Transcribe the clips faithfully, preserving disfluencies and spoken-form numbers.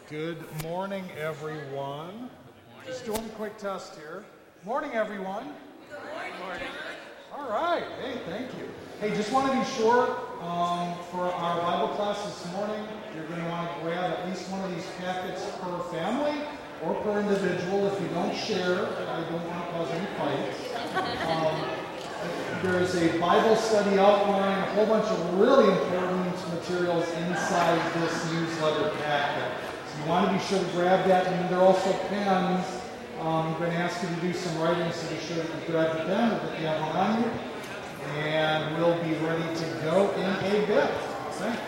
Good morning, everyone. Just doing a quick test here. Morning, everyone. Good morning. All right. Hey, thank you. Hey, just want to be sure um, for our Bible class this morning, you're going to want to grab at least one of these packets per family or per individual. If you don't share, I don't want to cause any fights. Um, there's a Bible study outline, a whole bunch of really important materials inside this newsletter packet. So you want to be sure to grab that, and there are also pens. Um, I'm going to ask you to do some writing, so be sure that you grab the pen or that you have one on you. And we'll be ready to go in a bit. Thanks.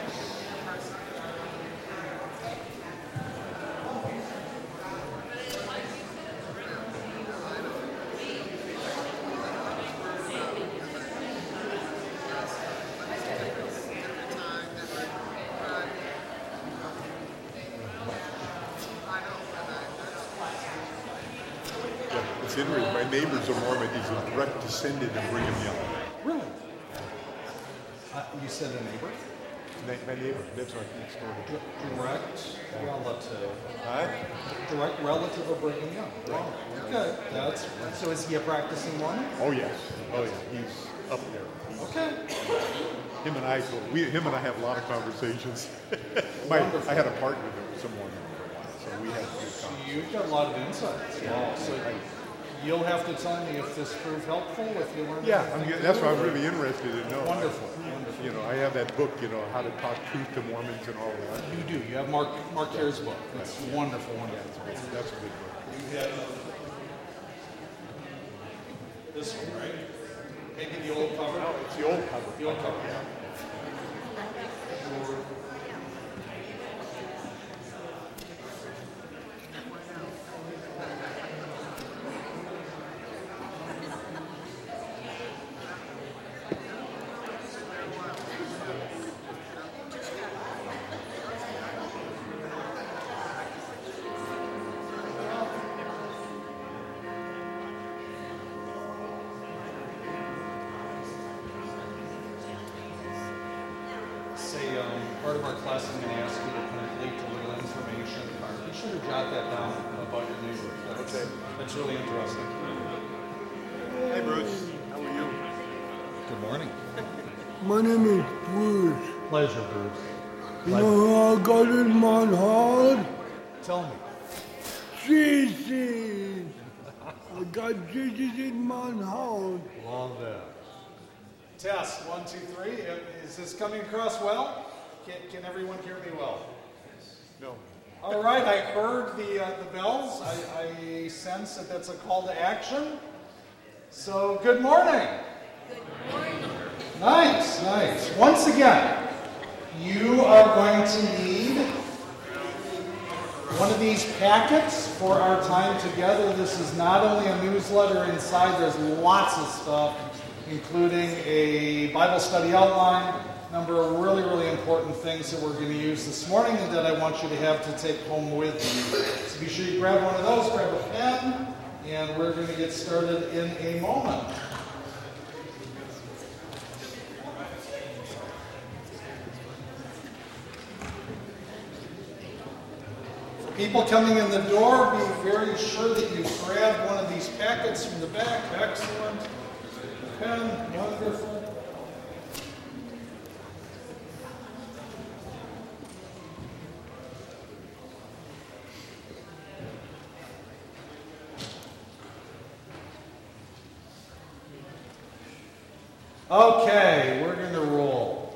My neighbor's a Mormon. He's a direct descendant of Brigham Young. Really? Uh, you said a neighbor? My neighbor lives right next door to me. Direct relative. Huh? Direct relative of Brigham Young. Wow. Okay. That's so. Is he a practicing Mormon? Oh yes. Oh yeah. He's up there. He's, okay. Him and I, we, him and I have a lot of conversations. My, I had a partner that was a Mormon for a while, so we had a good So conversations. you've got a lot of insights. Yeah. Wow. So I, you'll have to tell me if this proved helpful, if you learned Yeah, anything I'm, that's new, what I'm or- really interested in knowing. Wonderful. Wonderful. You know, I have that book, you know, How to Talk Truth to Mormons and all that. You do. You have Mark Mark Hare's book. It's wonderful. Wonderful. That's, that's a good book. You have this one, right? Maybe the old cover. No, it's the old cover. The old cover. Yeah. Say, um, part of our class, I'm going to ask you to complete a little information card. Be sure to jot that down about your neighbor. That's, Okay. That's really interesting. Hey, Bruce. How are you? Good morning. My name is Bruce. Pleasure, Bruce. You know how I got in my heart? Tell me. Jesus. I got Jesus in my heart. Love that. Test, one, two, three. Is this coming across well? Can, can everyone hear me well? No. All right, I heard the uh, the bells. I, I sense that that's a call to action. So, good morning. Good morning. Nice, nice. Once again, you are going to need one of these packets for our time together. This is not only a newsletter inside, there's lots of stuff, including a Bible study outline, a number of really, really important things that we're going to use this morning and that I want you to have to take home with you. So be sure you grab one of those, grab a pen, and we're going to get started in a moment. For people coming in the door, be very sure that you grab one of these packets from the back. Excellent. Pen, wonderful. Okay, we're going to roll.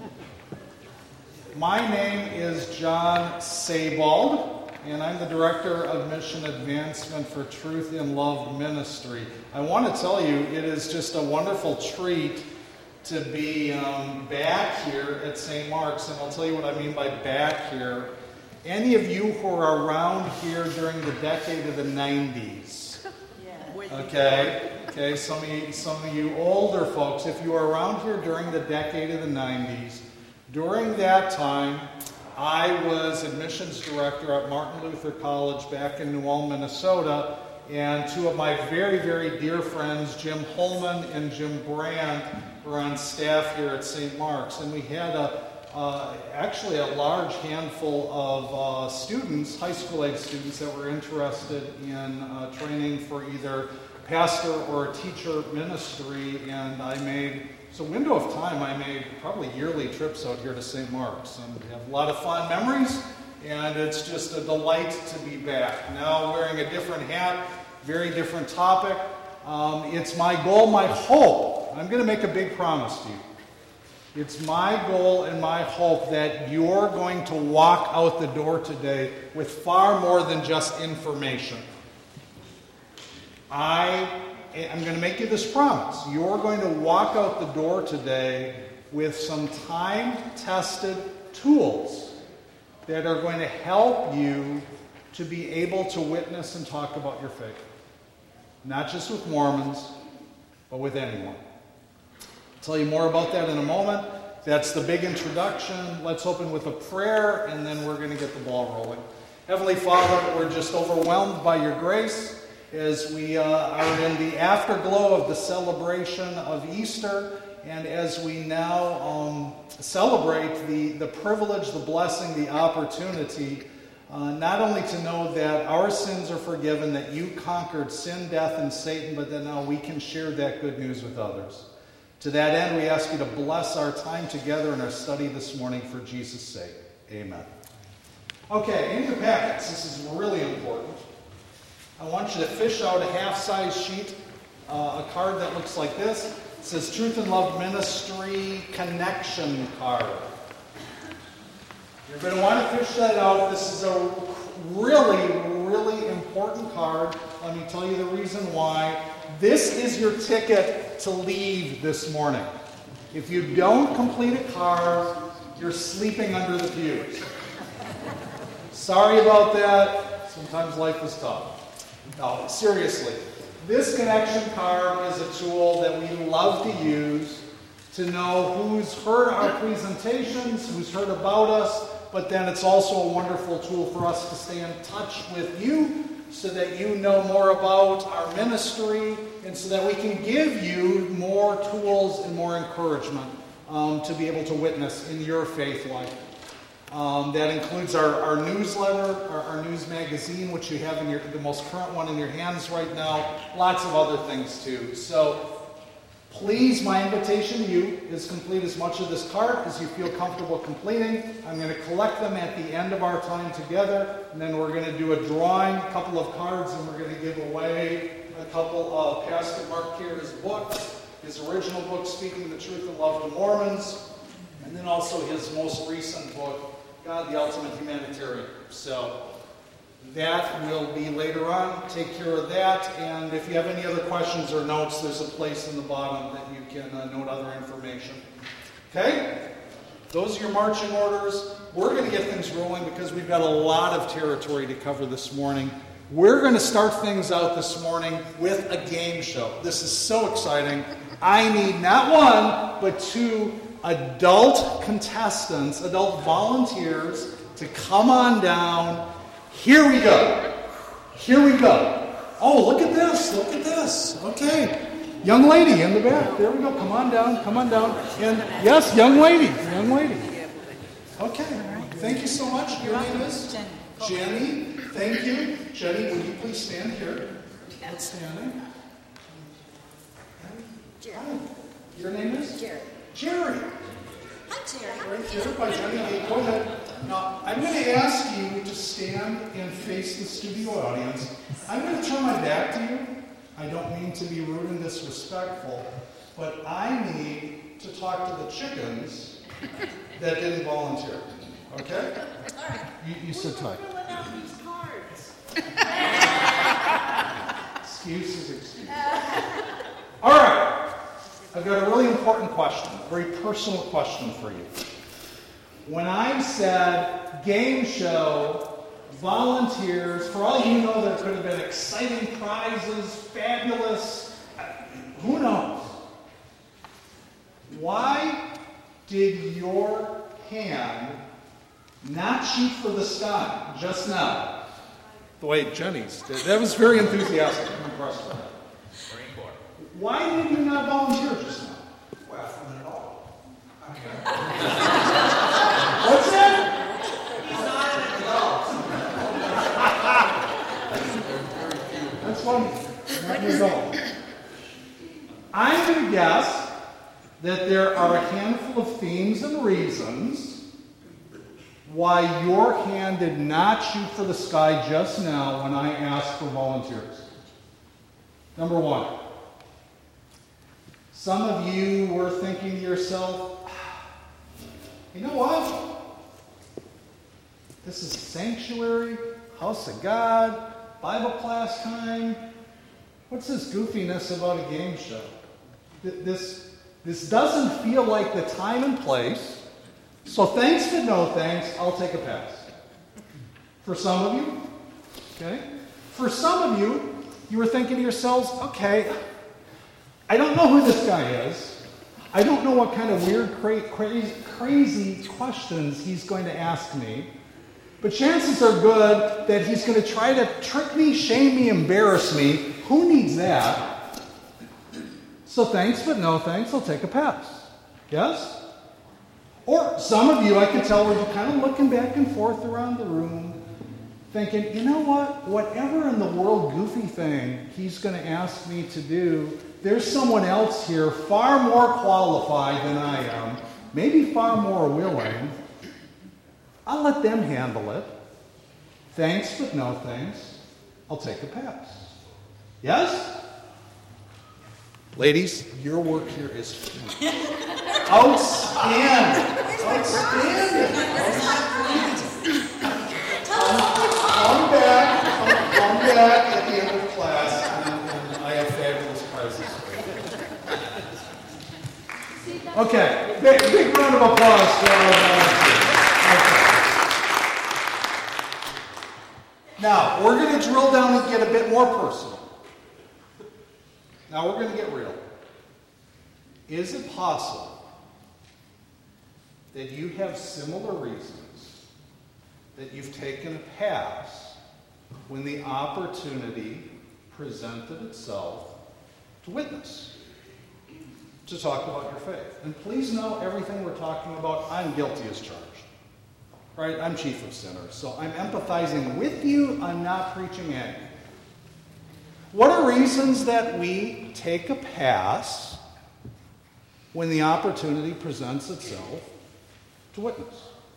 My name is John Sabald, and I'm the Director of Mission Advancement for Truth in Love Ministry. I want to tell you, it is just a wonderful treat to be um, back here at Saint Mark's, and I'll tell you what I mean by back here. Any of you who are around here during the decade of the nineties, okay, okay, some of you, some of you older folks, if you were around here during the decade of the nineties, during that time, I was admissions director at Martin Luther College back in New Ulm, Minnesota, and two of my very, very dear friends, Jim Holman and Jim Brandt, were on staff here at Saint Mark's, and we had a uh, actually a large handful of uh, students, high school age students, that were interested in uh, training for either pastor or teacher ministry, and I made, so window of time, I made probably yearly trips out here to Saint Mark's, and we have a lot of fond memories, and it's just a delight to be back. Now wearing a different hat, very different topic. Um, it's my goal, my hope. I'm going to make a big promise to you. It's my goal and my hope that you're going to walk out the door today with far more than just information. I am going to make you this promise. You're going to walk out the door today with some time-tested tools that are going to help you to be able to witness and talk about your faith. Not just with Mormons, but with anyone. I'll tell you more about that in a moment. That's the big introduction. Let's open with a prayer, and then we're going to get the ball rolling. Heavenly Father, we're just overwhelmed by your grace as we uh, are in the afterglow of the celebration of Easter, and as we now um, celebrate the, the privilege, the blessing, the opportunity, uh, not only to know that our sins are forgiven, that you conquered sin, death, and Satan, but that now we can share that good news with others. To that end, we ask you to bless our time together in our study this morning for Jesus' sake. Amen. Okay, in your packets, this is really important. I want you to fish out a half-size sheet, uh, a card that looks like this. It says Truth and Love Ministry Connection Card. You're going to want to fish that out. This is a really, really important card. Let me tell you the reason why. This is your ticket to leave this morning. If you don't complete a card, you're sleeping under the pews. Sorry about that. Sometimes life is tough. No, seriously. This connection card is a tool that we love to use to know who's heard our presentations, who's heard about us, but then it's also a wonderful tool for us to stay in touch with you so that you know more about our ministry and so that we can give you more tools and more encouragement um, to be able to witness in your faith life. Um, that includes our, our newsletter, our, our news magazine, which you have in your, the most current one in your hands right now. Lots of other things too. So please, my invitation to you is complete as much of this card as you feel comfortable completing. I'm going to collect them at the end of our time together, and then we're going to do a drawing, a couple of cards, and we're going to give away a couple of Pastor Mark Keir's books, his original book, Speaking the Truth and Love to Mormons, and then also his most recent book, God, the Ultimate Humanitarian. So that will be later on. Take care of that. And if you have any other questions or notes, there's a place in the bottom that you can uh, note other information. Okay? Those are your marching orders. We're going to get things rolling because we've got a lot of territory to cover this morning. We're going to start things out this morning with a game show. This is so exciting. I need not one, but two adult contestants, adult volunteers to come on down. Here we go. Here we go. Oh, look at this. Look at this. Okay. Young lady in the back. There we go. Come on down. Come on down. And yes, young lady. Young lady. Okay. Thank you so much. Your name is? Jenny. Jenny. Thank you. Jenny, would you please stand here? Outstanding. Jerry. Your name is? Jerry. Jerry. Hi, Jerry. Right here by Jenny. Hey, go ahead. Now, I'm going to ask you to stand and face the studio audience. I'm going to turn my back to you. I don't mean to be rude and disrespectful, but I need to talk to the chickens that didn't volunteer. Okay? All right. You, you sit tight. Who's filling out these cards? Excuses, excuses. All right. I've got a really important question, a very personal question for you. When I said game show, volunteers, for all you know, there could have been exciting prizes, fabulous, who knows? Why did your hand not shoot for the sky just now? The way Jenny's did. That was very enthusiastic. I'm impressed with that. Why did you not volunteer just now? Well, from it all. Okay. funny. Let me go. I'm going to guess that there are a handful of themes and reasons why your hand did not shoot for the sky just now when I asked for volunteers. Number one, some of you were thinking to yourself, you know what? This is a sanctuary, house of God, Bible class time. What's this goofiness about a game show? This, this doesn't feel like the time and place. So thanks but no thanks, I'll take a pass. For some of you, okay? For some of you, you were thinking to yourselves, okay, I don't know who this guy is. I don't know what kind of weird, cra- crazy, crazy questions he's going to ask me. But chances are good that he's going to try to trick me, shame me, embarrass me. Who needs that? So thanks, but no thanks, I'll take a pass. Yes? Or some of you, I can tell, were kind of looking back and forth around the room, thinking, you know what? Whatever in the world goofy thing he's going to ask me to do, there's someone else here far more qualified than I am, maybe far more willing. I'll let them handle it. Thanks, but no thanks. I'll take a pass. Yes? Ladies, your work here is outstanding. Outstanding. Outstanding. Come back. Come, come back at the end of class, and, and I have fabulous prizes for you. Okay, big, big round of applause for our volunteers. Now, we're going to drill down and get a bit more personal. Now, we're going to get real. Is it possible that you have similar reasons that you've taken a pass when the opportunity presented itself to witness, to talk about your faith? And please know, everything we're talking about, I'm guilty as charged. Right? I'm chief of sinners, so I'm empathizing with you. I'm not preaching at you. What are reasons that we take a pass when the opportunity presents itself to witness?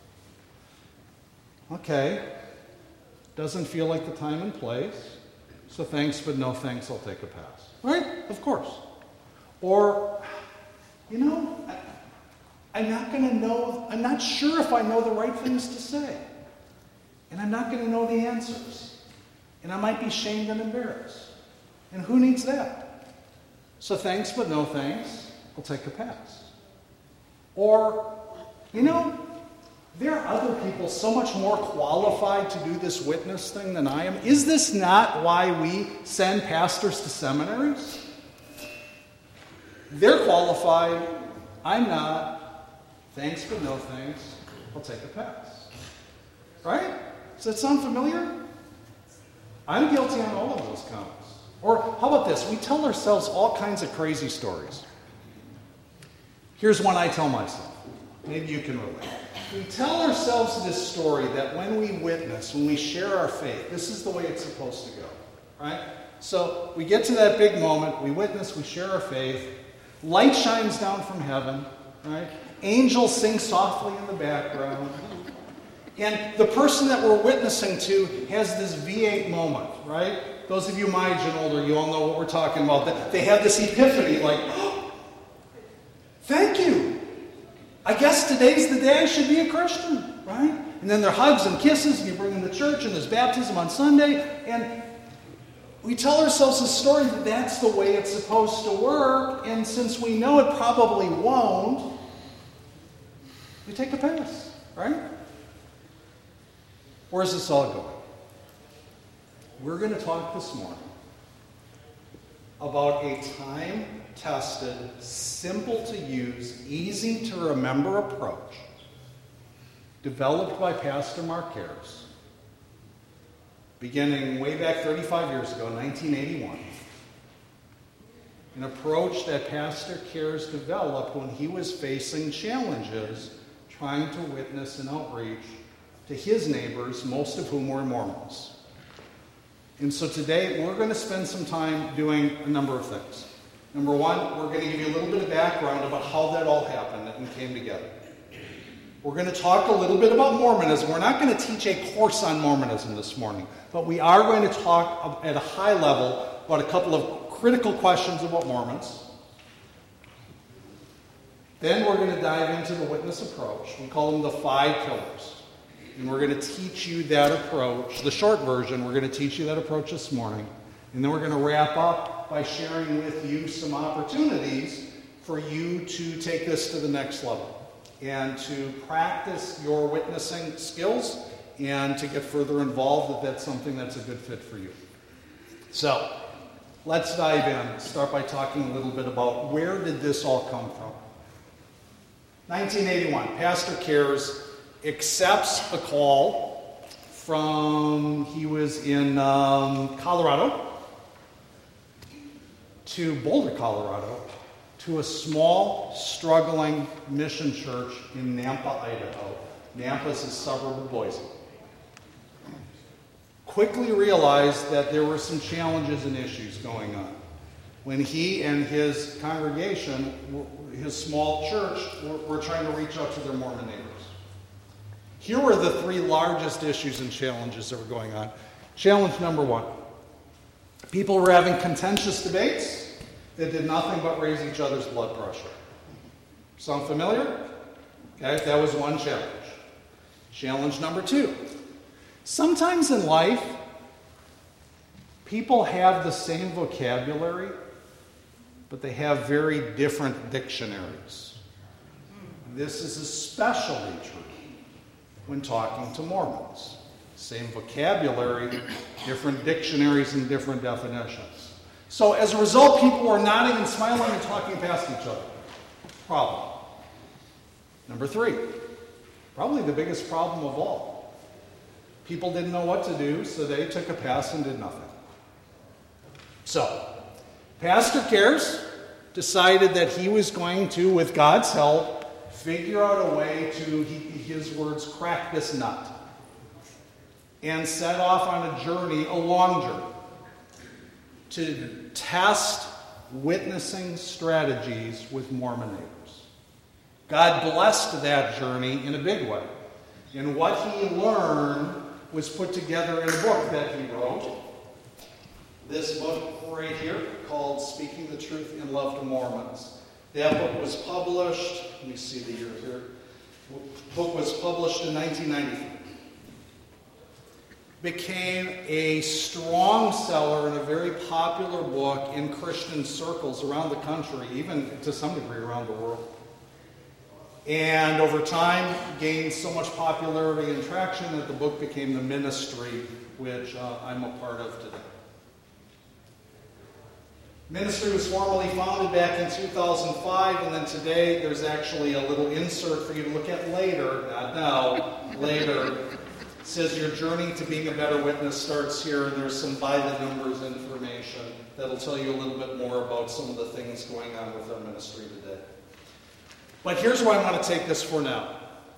Okay, doesn't feel like the time and place, so thanks but no thanks, I'll take a pass. Right? Of course. Or, you know, I, I'm not going to know, I'm not sure if I know the right things to say. And I'm not going to know the answers. And I might be shamed and embarrassed. And who needs that? So thanks, but no thanks, I'll take a pass. Or, you know, there are other people so much more qualified to do this witness thing than I am. Is this not why we send pastors to seminaries? They're qualified, I'm not. Thanks, but no thanks. I'll take a pass. Right? Does that sound familiar? I'm guilty on all of those counts. Or how about this? We tell ourselves all kinds of crazy stories. Here's one I tell myself. Maybe you can relate. We tell ourselves this story that when we witness, when we share our faith, this is the way it's supposed to go. Right? So we get to that big moment. We witness. We share our faith. Light shines down from heaven. Right? Angels sing softly in the background. And the person that we're witnessing to has this V eight moment, right? Those of you my age and older, you all know what we're talking about. They have this epiphany like, oh, thank you. I guess today's the day I should be a Christian, right? And then there are hugs and kisses, and you bring them to church, and there's baptism on Sunday. And we tell ourselves a story that that's the way it's supposed to work. And since we know it probably won't, we take a pass, right? Where's this all going? We're going to talk this morning about a time-tested, simple-to-use, easy-to-remember approach developed by Pastor Mark Harris, beginning way back thirty-five years ago, nineteen eighty-one. An approach that Pastor Harris developed when he was facing challenges trying to witness and outreach to his neighbors, most of whom were Mormons. And so today we're going to spend some time doing a number of things. Number one, we're going to give you a little bit of background about how that all happened and came together. We're going to talk a little bit about Mormonism. We're not going to teach a course on Mormonism this morning, but we are going to talk at a high level about a couple of critical questions about Mormons. Then we're going to dive into the witness approach. We call them the five pillars. And we're going to teach you that approach. The short version, we're going to teach you that approach this morning. And then we're going to wrap up by sharing with you some opportunities for you to take this to the next level and to practice your witnessing skills and to get further involved if that's something that's a good fit for you. So, let's dive in. Start by talking a little bit about where did this all come from. nineteen eighty-one, Pastor Cares accepts a call from, he was in um, Colorado, to Boulder, Colorado, to a small, struggling mission church in Nampa, Idaho. Nampa is a suburb of Boise. Quickly realized that there were some challenges and issues going on. When he and his congregation, his small church, were, were trying to reach out to their Mormon neighbors. Here were the three largest issues and challenges that were going on. Challenge number one. People were having contentious debates that did nothing but raise each other's blood pressure. Sound familiar? Okay, that was one challenge. Challenge number two. Sometimes in life, people have the same vocabulary, but they have very different dictionaries. This is especially true when talking to Mormons. Same vocabulary, different dictionaries and different definitions. So as a result, people were nodding and smiling and talking past each other. Problem. Number three, probably the biggest problem of all. People didn't know what to do, so they took a pass and did nothing. So, Pastor Cares decided that he was going to, with God's help, figure out a way to, his words, crack this nut. And set off on a journey, a long journey, to test witnessing strategies with Mormon neighbors. God blessed that journey in a big way. And what he learned was put together in a book that he wrote. This book right here called Speaking the Truth in Love to Mormons. That book was published, let me see the year here. The book was published in nineteen ninety-three. Became a strong seller and a very popular book in Christian circles around the country, even to some degree around the world. And over time, gained so much popularity and traction that the book became the ministry, which uh, I'm a part of today. Ministry was formally founded back in two thousand five, and then today there's actually a little insert for you to look at later, not now, later. It says your journey to being a better witness starts here, and there's some by the numbers information that'll tell you a little bit more about some of the things going on with our ministry today. But here's where I want to take this for now.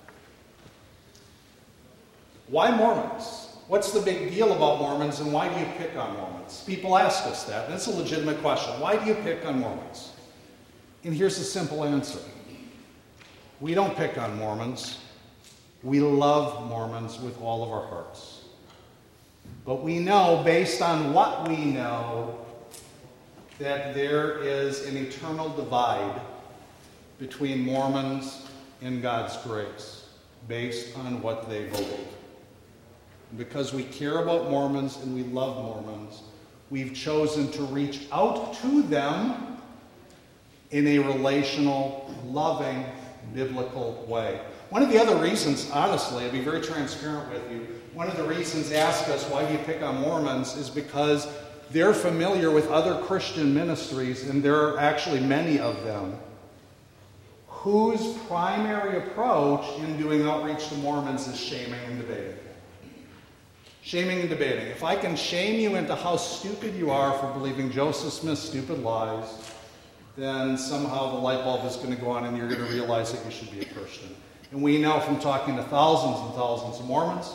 Why Mormons? What's the big deal about Mormons, and why do you pick on Mormons? People ask us that, and it's a legitimate question. Why do you pick on Mormons? And here's the simple answer. We don't pick on Mormons. We love Mormons with all of our hearts. But we know, based on what we know, that there is an eternal divide between Mormons and God's grace, based on what they believe. Because we care about Mormons and we love Mormons, we've chosen to reach out to them in a relational, loving, biblical way. One of the other reasons, honestly, I'll be very transparent with you, one of the reasons ask us why do you pick on Mormons is because they're familiar with other Christian ministries, and there are actually many of them, whose primary approach in doing outreach to Mormons is shaming and debating. Shaming and debating. If I can shame you into how stupid you are for believing Joseph Smith's stupid lies, then somehow the light bulb is going to go on and you're going to realize that you should be a Christian. And we know from talking to thousands and thousands of Mormons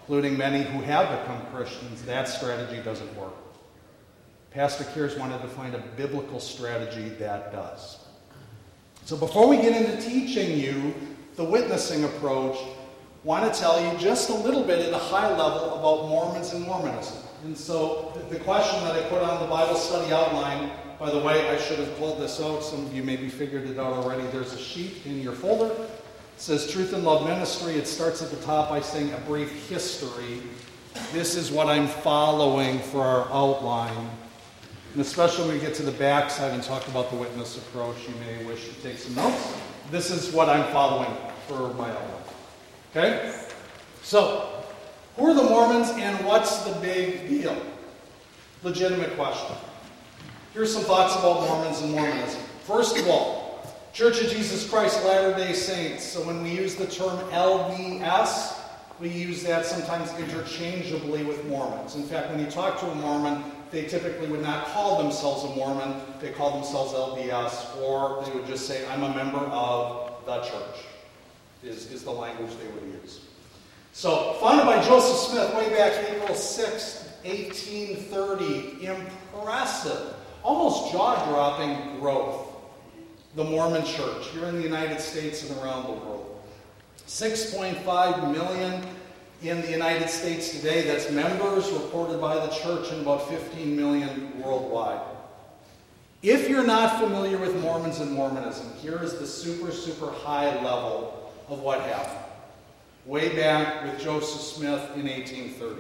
including many who have become Christians, that strategy doesn't work. Pastor Kears wanted to find a biblical strategy that does. So before we get into teaching you the witnessing approach, I want to tell you just a little bit at a high level about Mormons and Mormonism. And so the question that I put on the Bible study outline, by the way, I should have pulled this out. Some of you maybe figured it out already. There's a sheet in your folder. It says Truth in Love Ministry. It starts at the top by saying a brief history. This is what I'm following for our outline. And especially when we get to the back side and talk about the witness approach, you may wish to take some notes. This is what I'm following for my outline. Okay? So, who are the Mormons and what's the big deal? Legitimate question. Here's some thoughts about Mormons and Mormonism. First of all, Church of Jesus Christ Latter-day Saints. So when we use the term L D S, we use that sometimes interchangeably with Mormons. In fact, when you talk to a Mormon, they typically would not call themselves a Mormon. They call themselves L D S, or they would just say, I'm a member of the church, is, is the language they would use. So, founded by Joseph Smith way back April sixth, eighteen thirty. Impressive, almost jaw-dropping growth. The Mormon Church here in the United States and around the world. six point five million in the United States today. That's members reported by the church, and about fifteen million worldwide. If you're not familiar with Mormons and Mormonism, here is the super, super high level of what happened. Way back with Joseph Smith in eighteen thirty.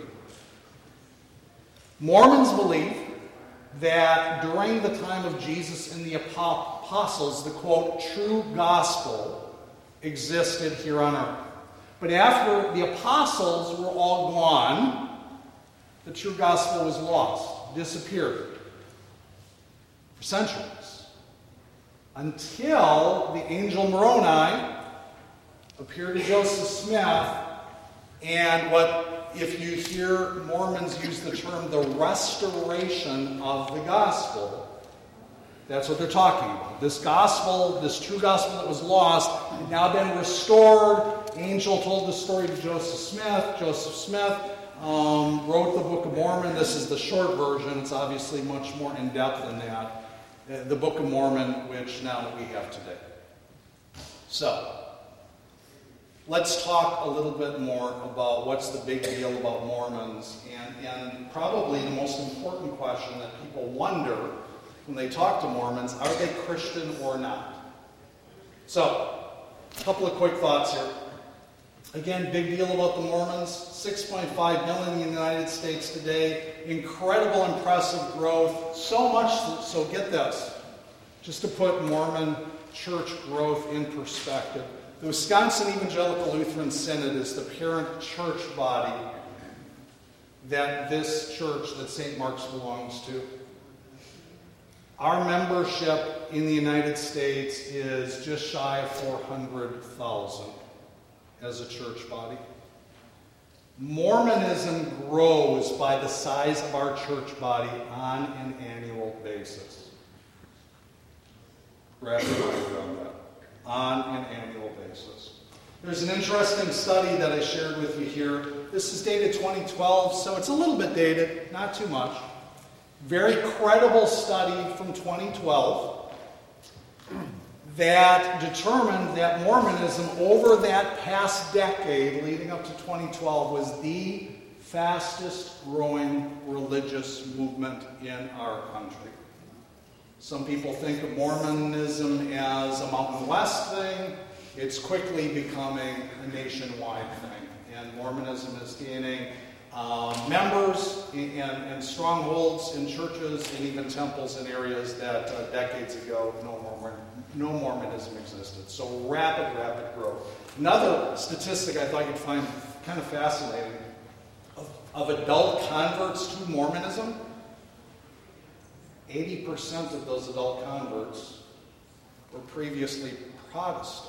Mormons believe that during the time of Jesus and the apostles, the quote, true gospel existed here on earth. But after the apostles were all gone, the true gospel was lost, disappeared for centuries. Until the angel Moroni appeared to Joseph Smith, and what, if you hear Mormons use the term the restoration of the gospel, that's what they're talking about. This gospel, this true gospel that was lost, had now been restored. Angel told the story to Joseph Smith. Joseph Smith um, wrote the Book of Mormon. This is the short version. It's obviously much more in-depth than that. The Book of Mormon, which now we have today. So, let's talk a little bit more about what's the big deal about Mormons, and, and probably the most important question that people wonder when they talk to Mormons, are they Christian or not? So, a couple of quick thoughts here. Again, big deal about the Mormons, six point five million in the United States today, incredible, impressive growth, so much, so get this, just to put Mormon church growth in perspective. The Wisconsin Evangelical Lutheran Synod is the parent church body that this church, that Saint Mark's belongs to. Our membership in the United States is just shy of four hundred thousand as a church body. Mormonism grows by the size of our church body on an annual basis. Wrap your mind around that. On an annual basis. There's an interesting study that I shared with you here. This is dated twenty twelve, so it's a little bit dated, not too much. Very credible study from twenty twelve that determined that Mormonism over that past decade leading up to twenty twelve was the fastest growing religious movement in our country. Some people think of Mormonism as a Mountain West thing. It's quickly becoming a nationwide thing. And Mormonism is gaining um, members and, and strongholds in churches and even temples in areas that uh, decades ago no, Mormon, no Mormonism existed. So rapid, rapid growth. Another statistic I thought you'd find kind of fascinating, of, of adult converts to Mormonism, eighty percent of those adult converts were previously Protestant.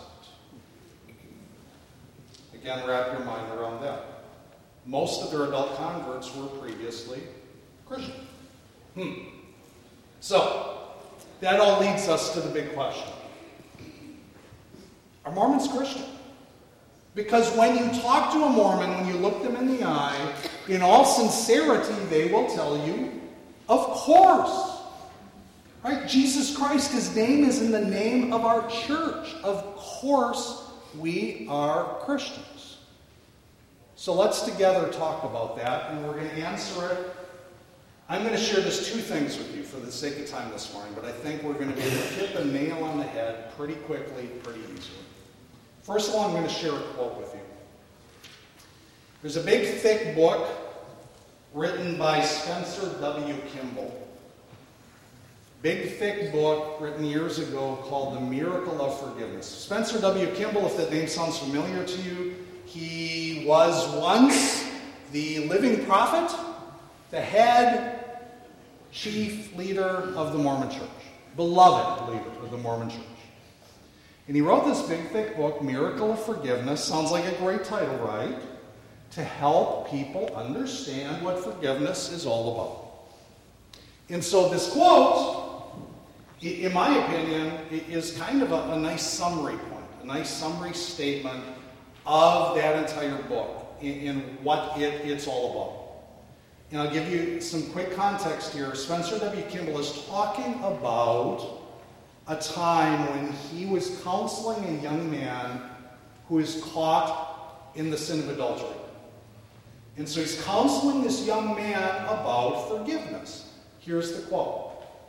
Again, wrap your mind around that. Most of their adult converts were previously Christian. Hmm. So, that all leads us to the big question. Are Mormons Christian? Because when you talk to a Mormon, when you look them in the eye, in all sincerity, they will tell you, of course. Right? Jesus Christ, his name is in the name of our church. Of course, we are Christians. So let's together talk about that, and we're going to answer it. I'm going to share just two things with you for the sake of time this morning, but I think we're going to be able to hit the nail on the head pretty quickly, pretty easily. First of all, I'm going to share a quote with you. There's a big, thick book written by Spencer W. Kimball. Big, thick book written years ago called The Miracle of Forgiveness. Spencer W. Kimball, if that name sounds familiar to you, he was once the living prophet, the head chief leader of the Mormon Church, beloved leader of the Mormon Church. And he wrote this big, thick book, Miracle of Forgiveness. Sounds like a great title, right? To help people understand what forgiveness is all about. And so this quote, in my opinion, is kind of a, a nice summary point, a nice summary statement of that entire book and what it, it's all about. And I'll give you some quick context here. Spencer W. Kimball is talking about a time when he was counseling a young man who is caught in the sin of adultery. And so he's counseling this young man about forgiveness. Here's the quote.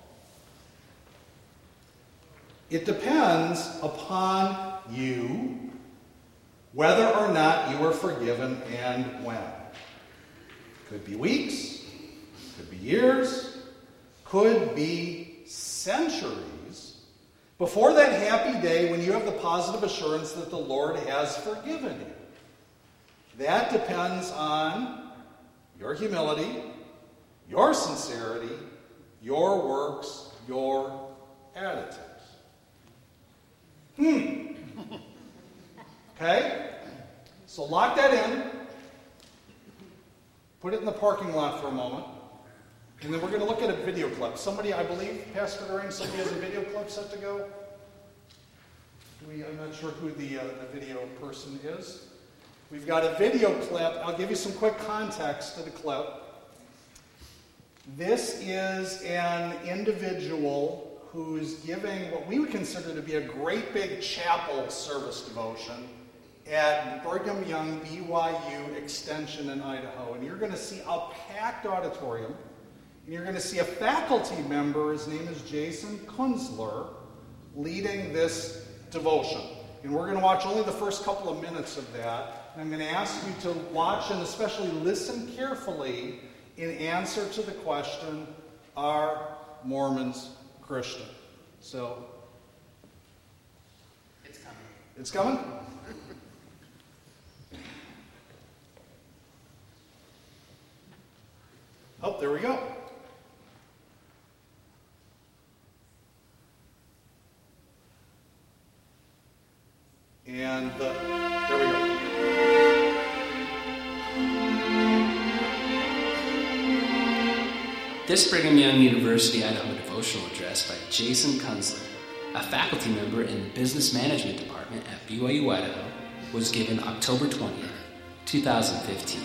It depends upon you whether or not you are forgiven and when. Could be weeks, could be years, could be centuries before that happy day when you have the positive assurance that the Lord has forgiven you. That depends on your humility, your sincerity, your works, your attitudes. Hmm. Okay? So lock that in. Put it in the parking lot for a moment. And then we're going to look at a video clip. Somebody, I believe, Pastor Doring, somebody has a video clip set to go. Do we, I'm not sure who the, uh, the video person is. We've got a video clip. I'll give you some quick context to the clip. This is an individual who's giving what we would consider to be a great big chapel service devotion at Brigham Young B Y U Extension in Idaho. And you're going to see a packed auditorium. And you're going to see a faculty member, his name is Jason Kunzler, leading this devotion. And we're going to watch only the first couple of minutes of that. And I'm going to ask you to watch and especially listen carefully in answer to the question, are Mormons Christian? So, it's coming. It's coming? Oh, there we go. And the, there we go. This Brigham Young University Idaho devotional address by Jason Kunzler, a faculty member in the Business Management Department at B Y U Idaho, was given October twentieth, twenty fifteen.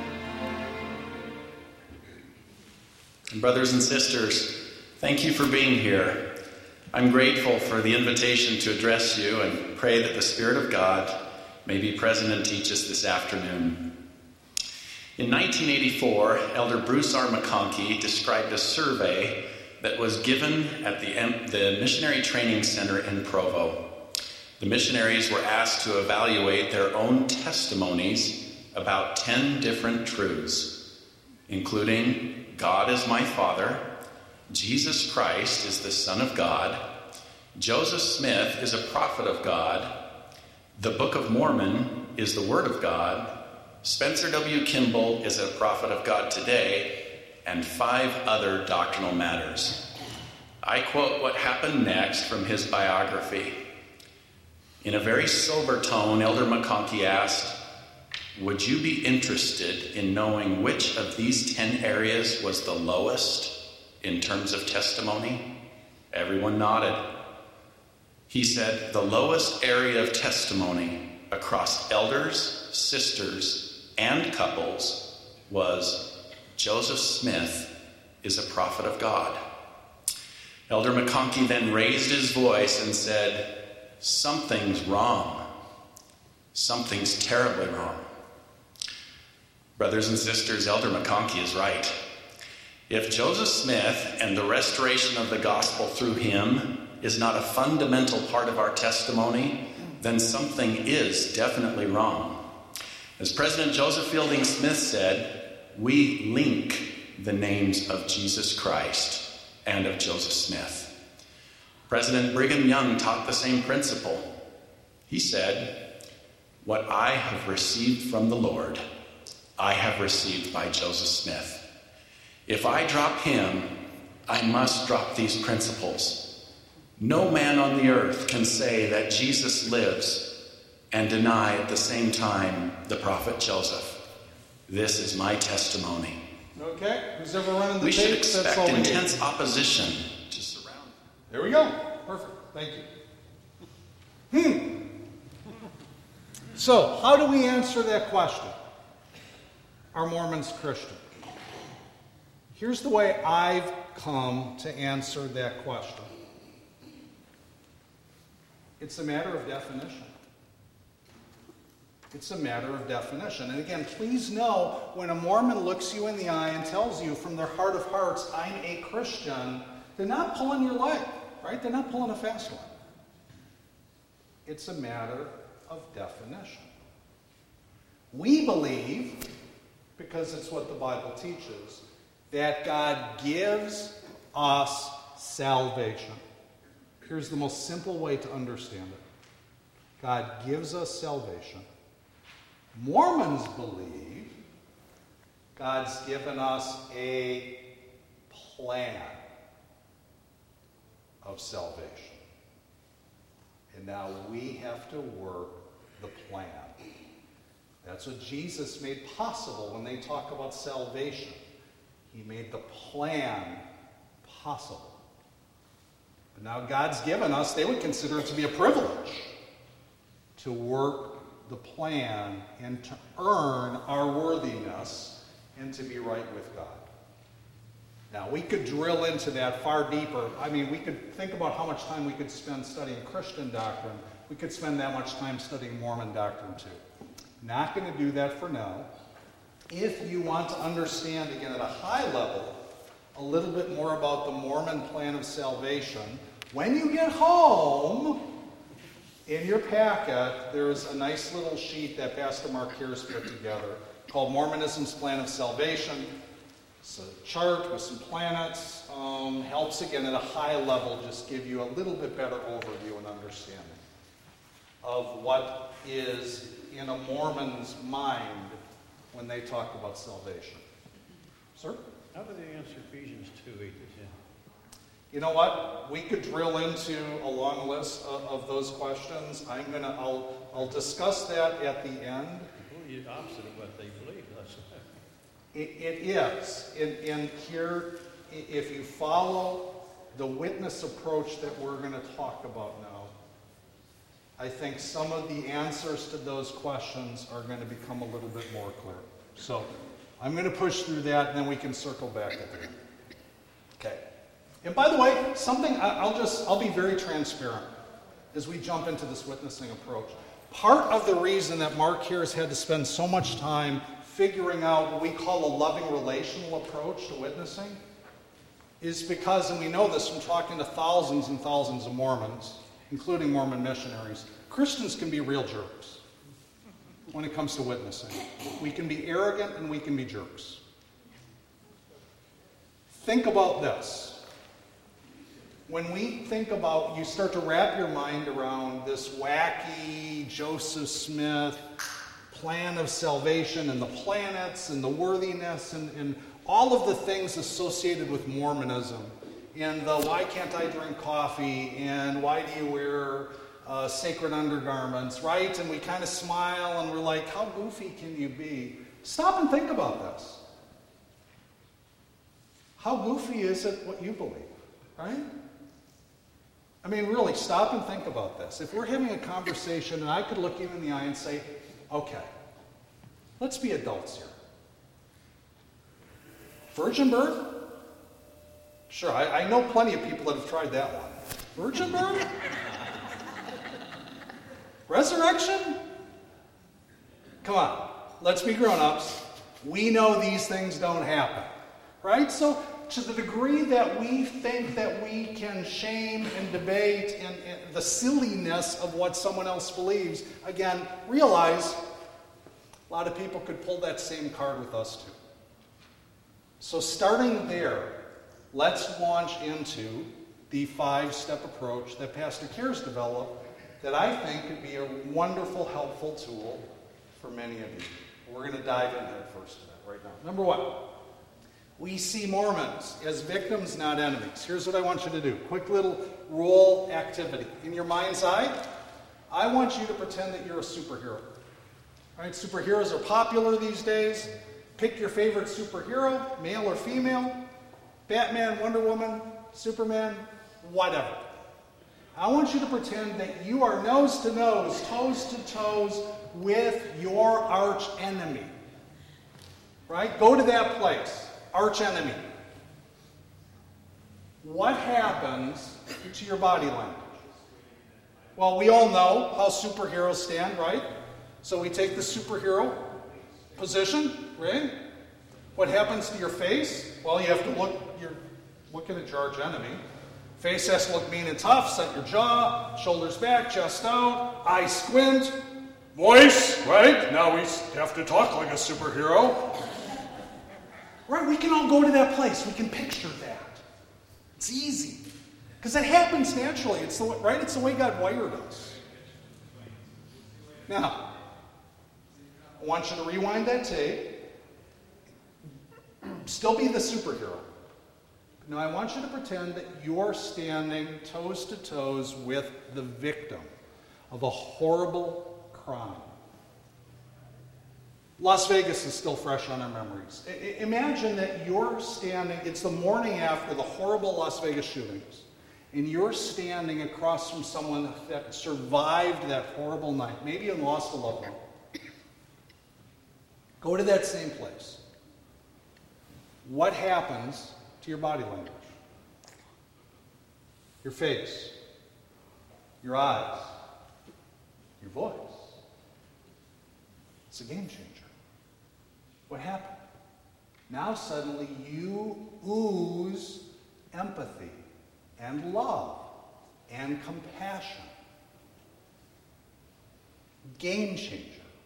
Brothers and sisters, thank you for being here. I'm grateful for the invitation to address you and pray that the Spirit of God may be present and teach us this afternoon. In nineteen eighty-four, Elder Bruce R. McConkie described a survey that was given at the, the Missionary Training Center in Provo. The missionaries were asked to evaluate their own testimonies about ten different truths, including God is my Father, Jesus Christ is the Son of God, Joseph Smith is a prophet of God, the Book of Mormon is the Word of God, Spencer W. Kimball is a prophet of God today, and five other doctrinal matters. I quote what happened next from his biography. In a very sober tone, Elder McConkie asked, "Would you be interested in knowing which of these ten areas was the lowest in terms of testimony?" Everyone nodded. He said, "The lowest area of testimony across elders, sisters, and couples was Joseph Smith is a prophet of God. Elder McConkie then raised his voice and said, "Something's wrong. Something's terribly wrong." Brothers and sisters, Elder McConkie is right. If Joseph Smith and the restoration of the gospel through him is not a fundamental part of our testimony, then something is definitely wrong. As President Joseph Fielding Smith said, we link the names of Jesus Christ and of Joseph Smith. President Brigham Young taught the same principle. He said, "What I have received from the Lord, I have received by Joseph Smith. If I drop him, I must drop these principles. No man on the earth can say that Jesus lives and deny at the same time the prophet Joseph. This is my testimony." Okay, who's ever running the We should tapes? That's expect all we need. intense opposition to surround. There we go. Perfect. Thank you. Hmm. So, how do we answer that question? Are Mormons Christian? Here's the way I've come to answer that question. It's a matter of definition. It's a matter of definition. And again, please know, when a Mormon looks you in the eye and tells you from their heart of hearts, "I'm a Christian," they're not pulling your leg, right? They're not pulling a fast one. It's a matter of definition. We believe, because it's what the Bible teaches, that God gives us salvation. Here's the most simple way to understand it. God gives us salvation. Mormons believe God's given us a plan of salvation. And now we have to work the plan. That's what Jesus made possible when they talk about salvation. He made the plan possible. But now God's given us, they would consider it to be a privilege to work the plan and to earn our worthiness and to be right with God. Now, we could drill into that far deeper. I mean, we could think about how much time we could spend studying Christian doctrine. We could spend that much time studying Mormon doctrine, too. Not going to do that for now. If you want to understand, again, at a high level, a little bit more about the Mormon plan of salvation, when you get home, in your packet, there is a nice little sheet that Pastor Mark Kears put together called Mormonism's Plan of Salvation. It's a chart with some planets. Um, helps, again, at a high level, just give you a little bit better overview and understanding of what is in a Mormon's mind when they talk about salvation. Sir? How do they answer Ephesians two, eight to ten? You know what? We could drill into a long list of, of those questions. I'm gonna. I'll. I'll discuss that at the end. Completely opposite of what they believe. That's It, it is. And, and here, if you follow the witness approach that we're going to talk about now, I think some of the answers to those questions are going to become a little bit more clear. So I'm going to push through that, and then we can circle back at the end. Okay. And by the way, something I'll just, I'll be very transparent as we jump into this witnessing approach. Part of the reason that Mark here has had to spend so much time figuring out what we call a loving relational approach to witnessing is because, and we know this from talking to thousands and thousands of Mormons, including Mormon missionaries, Christians can be real jerks when it comes to witnessing. We can be arrogant and we can be jerks. Think about this. When we think about, you start to wrap your mind around this wacky Joseph Smith plan of salvation and the planets and the worthiness and, and all of the things associated with Mormonism and the why can't I drink coffee and why do you wear uh, sacred undergarments, right? And we kind of smile and we're like, how goofy can you be? Stop and think about this. How goofy is it what you believe, right? I mean, really, stop and think about this. If we're having a conversation and I could look you in the eye and say, okay, let's be adults here. Virgin birth? Sure, I, I know plenty of people that have tried that one. Virgin birth? Resurrection? Come on, let's be grown-ups. We know these things don't happen, right? So to the degree that we think that we can shame and debate and, and the silliness of what someone else believes, again, realize a lot of people could pull that same card with us too. So starting there, let's launch into the five-step approach that Pastor Kears developed that I think could be a wonderful, helpful tool for many of you. We're going to dive in head first to that right now. Number one, we see Mormons as victims, not enemies. Here's what I want you to do. Quick little role activity. In your mind's eye, I want you to pretend that you're a superhero. All right, superheroes are popular these days. Pick your favorite superhero, male or female. Batman, Wonder Woman, Superman, whatever. I want you to pretend that you are nose to nose, toes to toes with your arch enemy. Right? Go to that place. Arch enemy. What happens to your body language? Well, we all know how superheroes stand, right? So we take the superhero position, right? What happens to your face? Well, you have to look, you're looking at your arch enemy. Face has to look mean and tough, set your jaw, shoulders back, chest out, eyes squint. Voice, right? Now we have to talk like a superhero. Right, we can all go to that place. We can picture that. It's easy. Because it happens naturally. It's the way, right? It's the way God wired us. Now, I want you to rewind that tape. Still be the superhero. Now, I want you to pretend that you're standing toes to toes with the victim of a horrible crime. Las Vegas is still fresh on our memories. I- imagine that you're standing, it's the morning after the horrible Las Vegas shootings, and you're standing across from someone that survived that horrible night. Maybe you lost a loved one. Go to that same place. What happens to your body language? Your face, your eyes, your voice. It's a game changer. What happened? Now suddenly you ooze empathy and love and compassion. Game changer.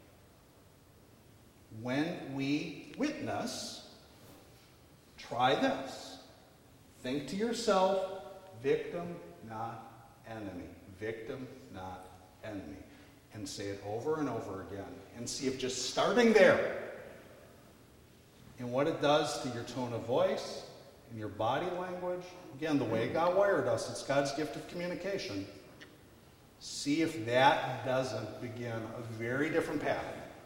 When we witness, try this. Think to yourself, victim, not enemy. Victim, not enemy. And say it over and over again. And see if just starting there and what it does to your tone of voice and your body language. Again, the way God wired us, it's God's gift of communication. See if that doesn't begin a very different path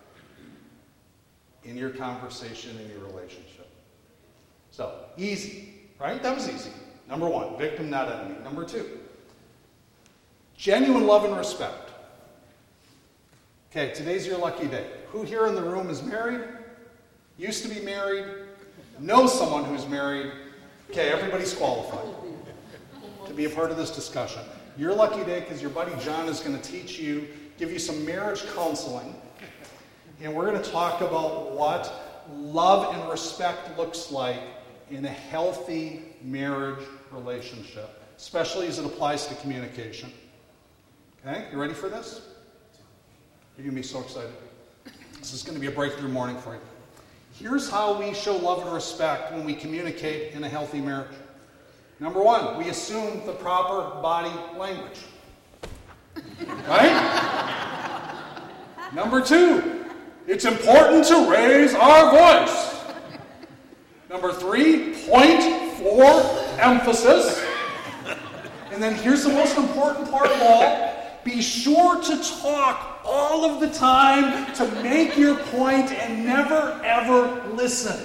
in your conversation, in your relationship. So, easy, right? That was easy. Number one, victim, not enemy. Number two, genuine love and respect. Okay, today's your lucky day. Who here in the room is married? Used to be married? Knows someone who's married? Okay, everybody's qualified to be a part of this discussion. Your lucky day because your buddy John is going to teach you, give you some marriage counseling. And we're going to talk about what love and respect looks like in a healthy marriage relationship, especially as it applies to communication. Okay, you ready for this? You're going to be so excited. This is going to be a breakthrough morning for you. Here's how we show love and respect when we communicate in a healthy marriage. Number one, we assume the proper body language. Right? Number two, it's important to raise our voice. Number three, point for emphasis. And then here's the most important part of all. Be sure to talk all of the time to make your point and never, ever listen.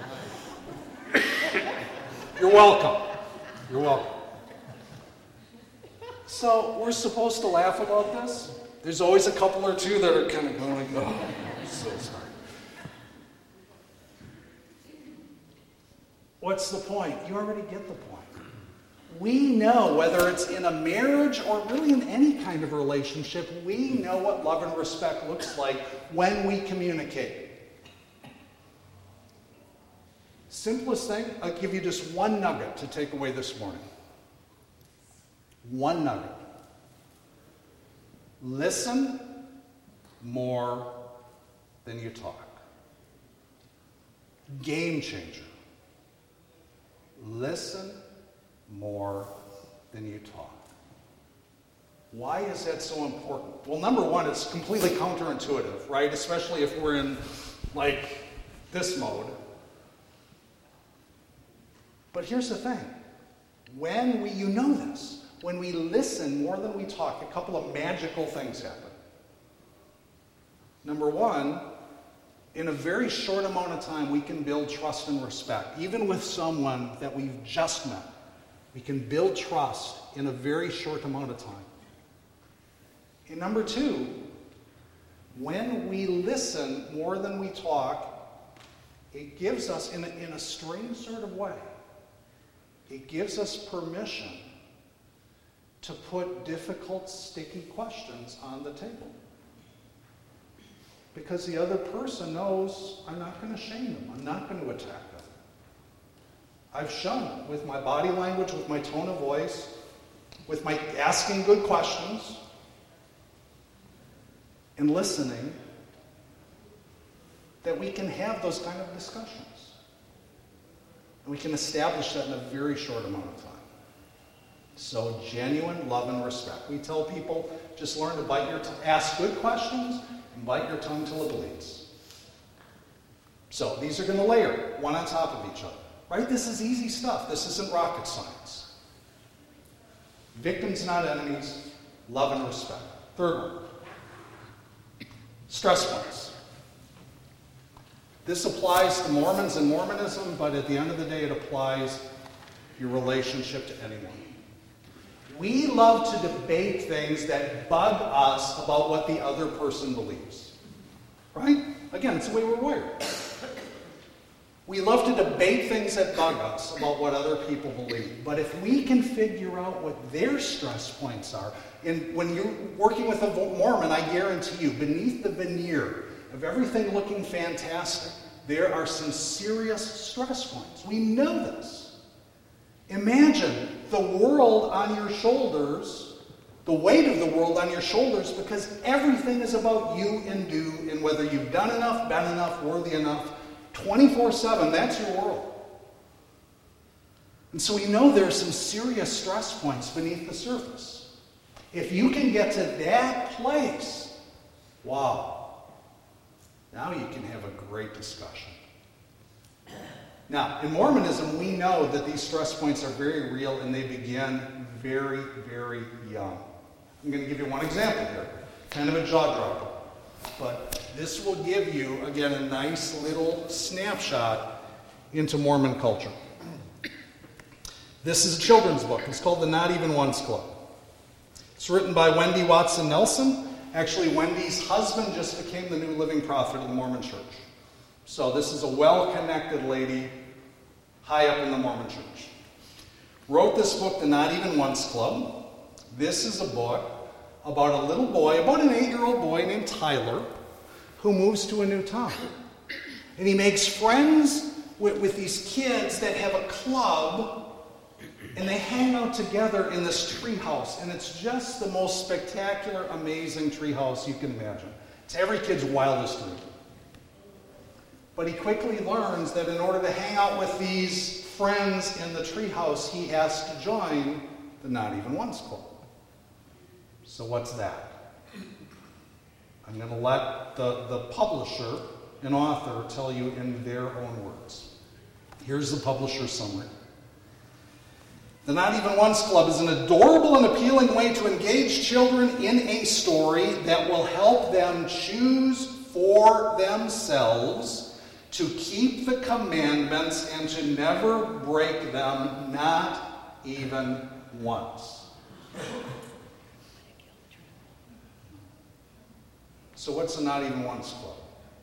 You're welcome. You're welcome. So we're supposed to laugh about this? There's always a couple or two that are kind of going, oh, I'm so sorry. What's the point? You already get the point. We know, whether it's in a marriage or really in any kind of relationship, we know what love and respect looks like when we communicate. Simplest thing, I'll give you just one nugget to take away this morning. One nugget. Listen more than you talk. Game changer. Listen more than you talk. Why is that so important? Well, number one, it's completely counterintuitive, right? Especially if we're in, like, this mode. But here's the thing. When we, you know this, when we listen more than we talk, a couple of magical things happen. Number one, in a very short amount of time, we can build trust and respect. Even with someone that we've just met, we can build trust in a very short amount of time. And number two, when we listen more than we talk, it gives us, in a, in a strange sort of way, it gives us permission to put difficult, sticky questions on the table. Because the other person knows I'm not going to shame them. I'm not going to attack them. I've shown with my body language, with my tone of voice, with my asking good questions, and listening, that we can have those kind of discussions. And we can establish that in a very short amount of time. So genuine love and respect. We tell people, just learn to bite your tongue, ask good questions, and bite your tongue till it bleeds. So these are going to layer one on top of each other. Right? This is easy stuff. This isn't rocket science. Victims, not enemies. Love and respect. Third one. Stress points. This applies to Mormons and Mormonism, but at the end of the day, it applies your relationship to anyone. We love to debate things that bug us about what the other person believes. Right? Again, it's the way we're wired. We love to debate things that bug us about what other people believe. But if we can figure out what their stress points are, and when you're working with a Mormon, I guarantee you, beneath the veneer of everything looking fantastic, there are some serious stress points. We know this. Imagine the world on your shoulders, the weight of the world on your shoulders, because everything is about you and do, and whether you've done enough, been enough, worthy enough, twenty-four seven, that's your world. And so we know there are some serious stress points beneath the surface. If you can get to that place, wow, now you can have a great discussion. Now, in Mormonism, we know that these stress points are very real and they begin very, very young. I'm going to give you one example here, kind of a jaw dropper. But this will give you, again, a nice little snapshot into Mormon culture. This is a children's book. It's called The Not Even Once Club. It's written by Wendy Watson Nelson. Actually, Wendy's husband just became the new living prophet of the Mormon Church. So this is a well-connected lady high up in the Mormon Church. Wrote this book, The Not Even Once Club. This is a book about a little boy, about an eight-year-old boy named Tyler, who moves to a new town. And he makes friends with, with these kids that have a club, and they hang out together in this tree house. And it's just the most spectacular, amazing tree house you can imagine. It's every kid's wildest dream. But he quickly learns that in order to hang out with these friends in the tree house, he has to join the Not Even Once Club. So what's that? I'm going to let the, the publisher and author tell you in their own words. Here's the publisher's summary. The Not Even Once Club is an adorable and appealing way to engage children in a story that will help them choose for themselves to keep the commandments and to never break them, not even once. So what's a not even once club?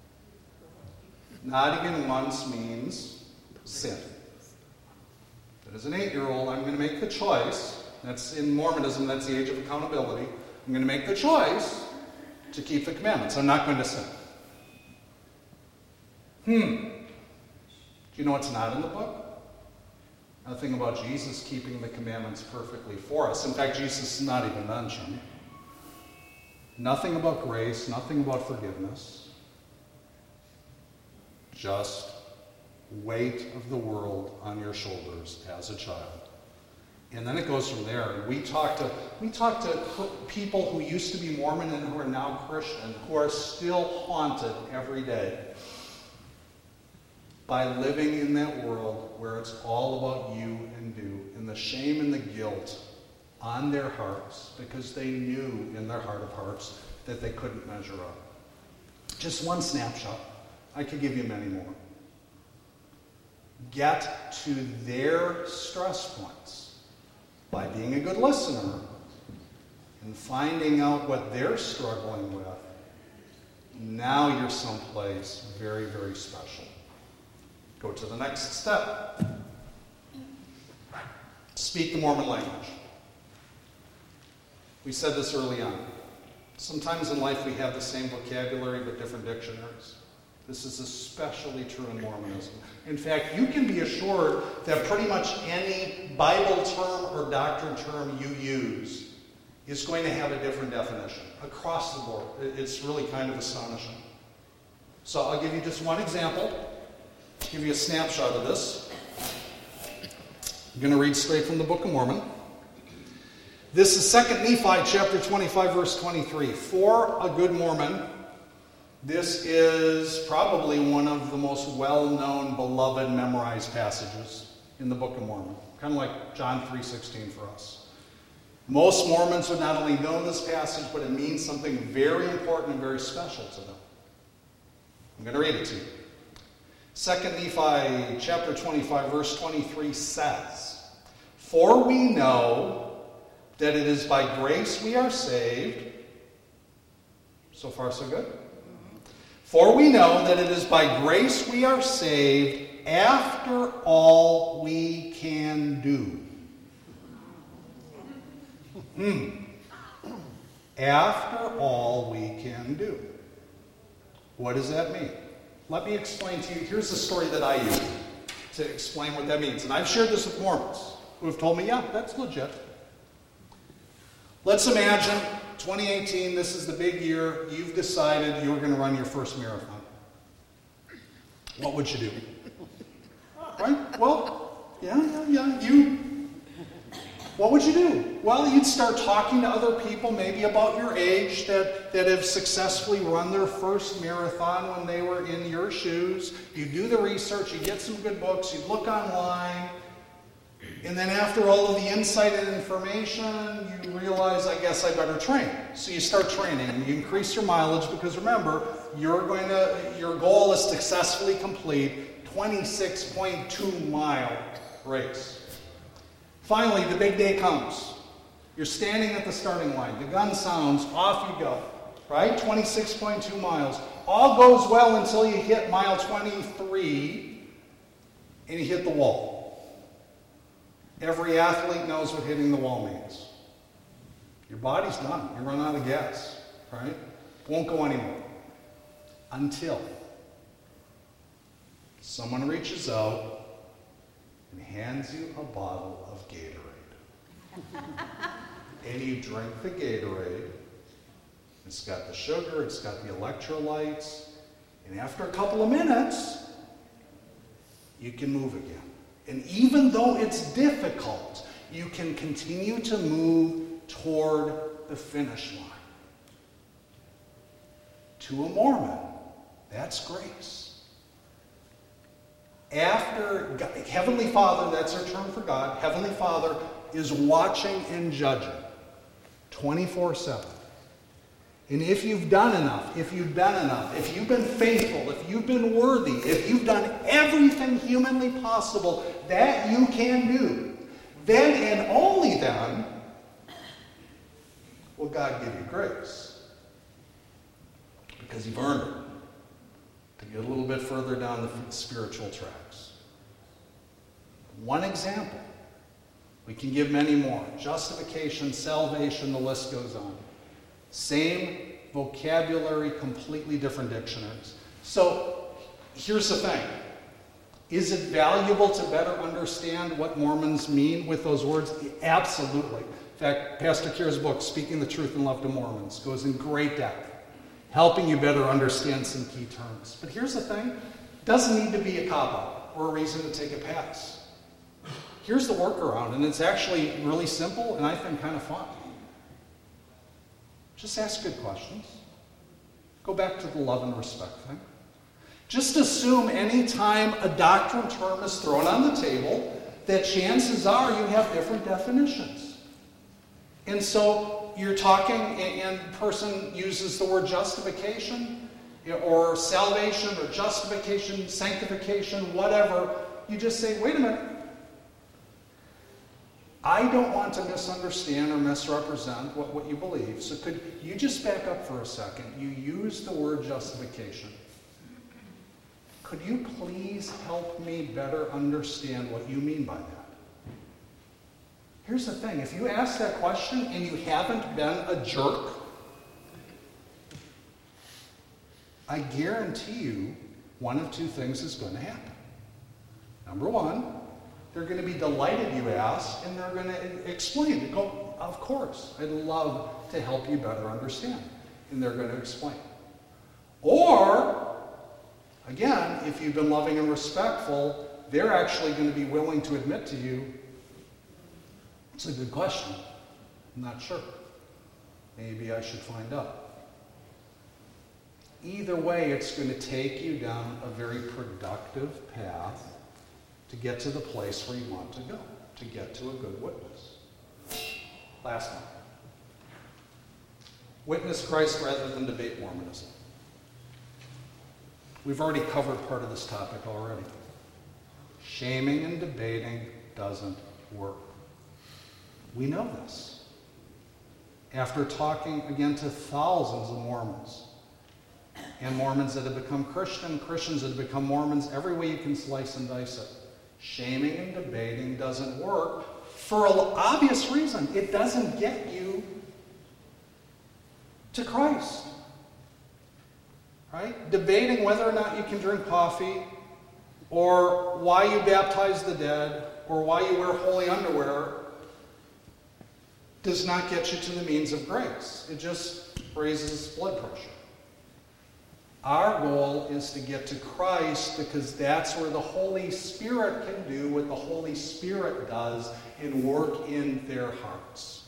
Not even once means sin. But as an eight-year-old, I'm going to make the choice. That's in Mormonism, that's the age of accountability. I'm going to make the choice to keep the commandments. I'm not going to sin. Hmm. Do you know what's not in the book? Nothing about Jesus keeping the commandments perfectly for us. In fact, Jesus is not even mentioned. Nothing about grace, nothing about forgiveness. Just weight of the world on your shoulders as a child. And then it goes from there. And we talk to we talk to people who used to be Mormon and who are now Christian, who are still haunted every day by living in that world where it's all about you and do, and the shame and the guilt on their hearts because they knew in their heart of hearts that they couldn't measure up. Just one snapshot. I could give you many more. Get to their stress points by being a good listener and finding out what they're struggling with. Now you're someplace very, very special. Go to the next step. Speak the Mormon language. We said this early on. Sometimes in life we have the same vocabulary but different dictionaries. This is especially true in Mormonism. In fact, you can be assured that pretty much any Bible term or doctrine term you use is going to have a different definition across the board. It's really kind of astonishing. So I'll give you just one example. I'll give you a snapshot of this. I'm going to read straight from the Book of Mormon. This is Second Nephi chapter twenty-five, verse twenty-three. For a good Mormon, this is probably one of the most well-known, beloved, memorized passages in the Book of Mormon. Kind of like John three sixteen for us. Most Mormons would not only know this passage, but it means something very important and very special to them. I'm going to read it to you. Second Nephi chapter twenty-five, verse twenty-three says, For we know that it is by grace we are saved. So far, so good? For we know that it is by grace we are saved after all we can do. Hmm. After all we can do. What does that mean? Let me explain to you. Here's the story that I use to explain what that means. And I've shared this with Mormons who have told me, yeah, that's legit. Let's imagine twenty eighteen, this is the big year. You've decided you're going to run your first marathon. What would you do? Right? Well, yeah, yeah, yeah. You, what would you do? Well, you'd start talking to other people, maybe about your age, that, that have successfully run their first marathon when they were in your shoes. You do the research, you get some good books, you look online. And then after all of the insight and information, you realize, I guess I better train. So you start training and you increase your mileage because remember, you're going to, your goal is to successfully complete twenty-six point two mile race. Finally, the big day comes. You're standing at the starting line. The gun sounds, off you go. Right? twenty-six point two miles. All goes well until you hit mile twenty-three and you hit the wall. Every athlete knows what hitting the wall means. Your body's done. You run out of gas, right? Won't go anymore. Until someone reaches out and hands you a bottle of Gatorade. And you drink the Gatorade. It's got the sugar, it's got the electrolytes, and after a couple of minutes, you can move again. And even though it's difficult, you can continue to move toward the finish line. To a Mormon, that's grace. After God, Heavenly Father, that's our term for God, Heavenly Father is watching and judging twenty-four seven. And if you've done enough, if you've been enough, if you've been faithful, if you've been worthy, if you've done everything humanly possible that you can do, then and only then will God give you grace. because you've earned it. To get a little bit further down the spiritual tracks. One example. We can give many more. Justification, salvation, the list goes on. Same vocabulary, completely different dictionaries. So, here's the thing. Is it valuable to better understand what Mormons mean with those words? Absolutely. In fact, Pastor Kier's book, Speaking the Truth in Love to Mormons, goes in great depth, helping you better understand some key terms. But here's the thing. It doesn't need to be a cop-out or a reason to take a pass. Here's the workaround, and it's actually really simple and I think kind of fun. Just ask good questions. Go back to the love and respect thing. Just assume any time a doctrine term is thrown on the table that chances are you have different definitions. And so you're talking and the person uses the word justification or salvation or justification, sanctification, whatever. You just say, wait a minute. I don't want to misunderstand or misrepresent what, what you believe. So could you just back up for a second? You use the word justification. Could you please help me better understand what you mean by that? Here's the thing. If you ask that question and you haven't been a jerk, I guarantee you one of two things is going to happen. Number one, they're going to be delighted you asked, and they're going to explain. They go, of course, I'd love to help you better understand. And they're going to explain. Or, again, if you've been loving and respectful, they're actually going to be willing to admit to you, it's a good question. I'm not sure. Maybe I should find out. Either way, it's going to take you down a very productive path to get to the place where you want to go, to get to a good witness. Last one. Witness Christ rather than debate Mormonism. We've already covered part of this topic already. Shaming and debating doesn't work. We know this. After talking again to thousands of Mormons, and Mormons that have become Christian, Christians that have become Mormons, every way you can slice and dice it. Shaming and debating doesn't work for an obvious reason. It doesn't get you to Christ. Right? Debating whether or not you can drink coffee, or why you baptize the dead, or why you wear holy underwear, does not get you to the means of grace. It just raises blood pressure. Our goal is to get to Christ because that's where the Holy Spirit can do what the Holy Spirit does and work in their hearts.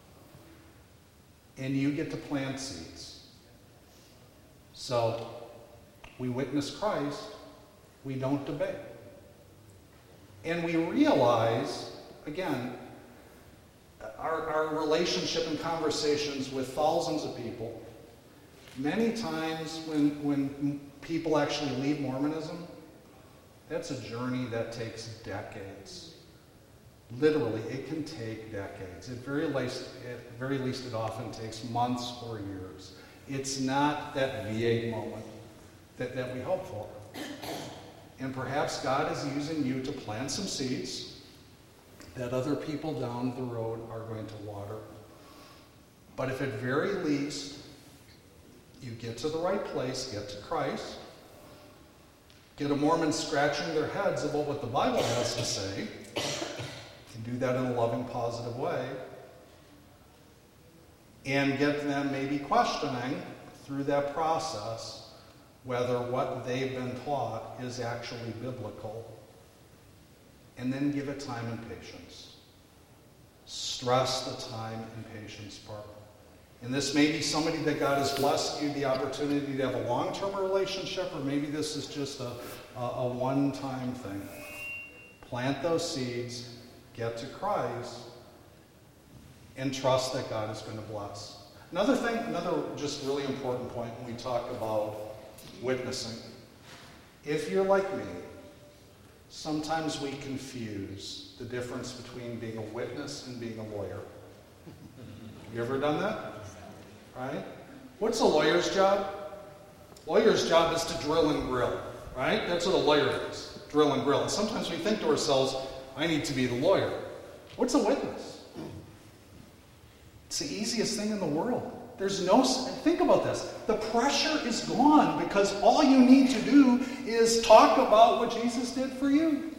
And you get to plant seeds. So, we witness Christ, we don't debate. And we realize, again, our, our relationship and conversations with thousands of people, many times when, when people actually leave Mormonism, that's a journey that takes decades. Literally, it can take decades. At very least, at very least it often takes months or years. It's not that V eight moment that, that we hope for. And perhaps God is using you to plant some seeds that other people down the road are going to water. But if at very least you get to the right place, get to Christ, get a Mormon scratching their heads about what the Bible has to say, and do that in a loving, positive way, and get them maybe questioning through that process whether what they've been taught is actually biblical, and then give it time and patience. Stress the time and patience part. And this may be somebody that God has blessed you the opportunity to have a long-term relationship, or maybe this is just a, a, a one-time thing. Plant those seeds, get to Christ, and trust that God is going to bless. Another thing, another just really important point when we talk about witnessing. If you're like me, sometimes we confuse the difference between being a witness and being a lawyer. You ever done that? Right? What's a lawyer's job? Lawyer's job is to drill and grill, right? That's what a lawyer is, drill and grill. And sometimes we think to ourselves, I need to be the lawyer. What's a witness? It's the easiest thing in the world. There's no, think about this. The pressure is gone because all you need to do is talk about what Jesus did for you.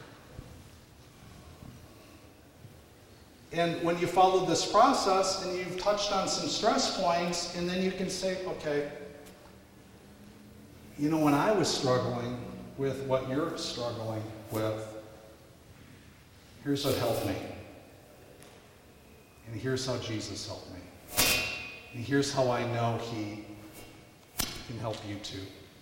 And when you follow this process and you've touched on some stress points, and then you can say, okay, you know, when I was struggling with what you're struggling with, here's what helped me. And here's how Jesus helped me. And here's how I know he can help you too.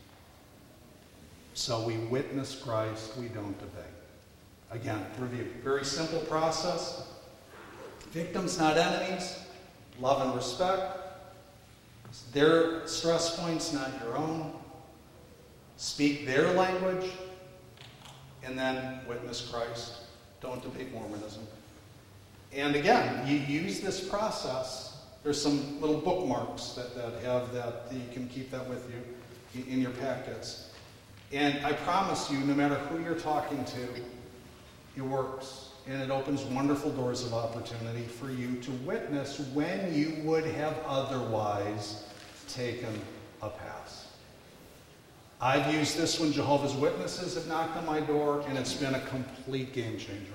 So we witness Christ, we don't debate. Again, review. Very simple process. Victims, not enemies. Love and respect. Their stress points, not your own. Speak their language. And then witness Christ. Don't debate Mormonism. And again, you use this process. There's some little bookmarks that, that have that, that you can keep that with you in your packets. And I promise you, no matter who you're talking to, it works. And it opens wonderful doors of opportunity for you to witness when you would have otherwise taken a pass. I've used this when Jehovah's Witnesses have knocked on my door, and it's been a complete game changer.